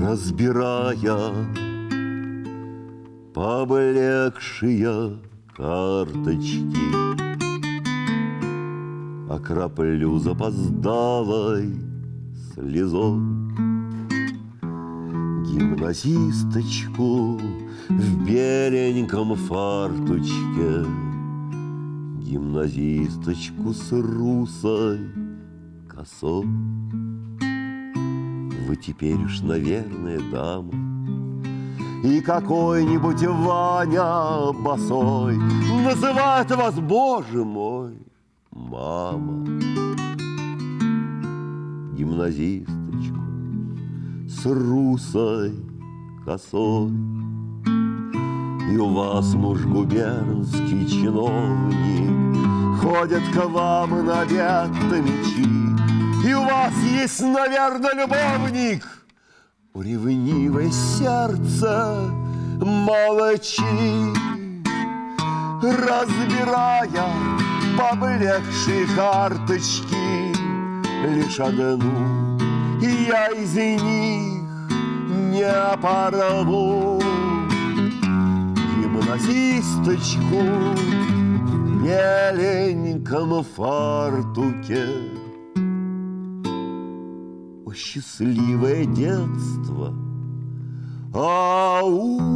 разбирая поблекшие карточки, окроплю запоздалой слезой гимназисточку в беленьком фартучке, гимназисточку с русой косой. Вы теперь уж, наверное, дама, и какой-нибудь Ваня босой называет вас, боже мой, мама. Гимназисточку с русой косой, и у вас муж губернский чиновник, ходит к вам на обед на мечи, и у вас есть, наверное, любовник. У ревнивое сердце молчи, разбирая поблекшие карточки, лишь одну я из них не порву. Гимназисточку в беленьком фартуке. О, счастливое детство! Ау!